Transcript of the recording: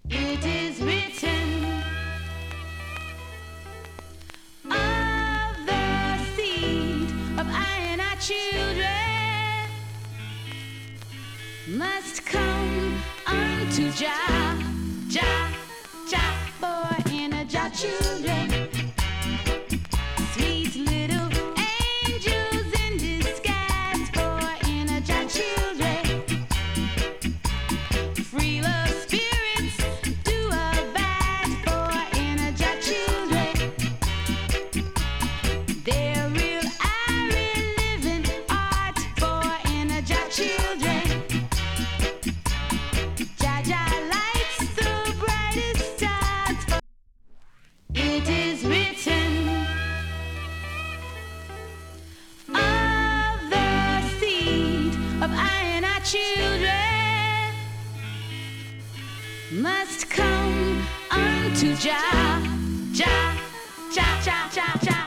It is written of the seed of iron, our children must come unto Jah, Jah, Jah, for in a Jah children, sweet little angels in disguise, for in a Jah children, free love spirits do abide, for in a Jah children, they're real iron living art, for in a Jah children. Jah Jah lights the brightest stars. It is written of the seed of iron, our children must come unto Jah, Jah, Jah, Jah, Jah, Jah.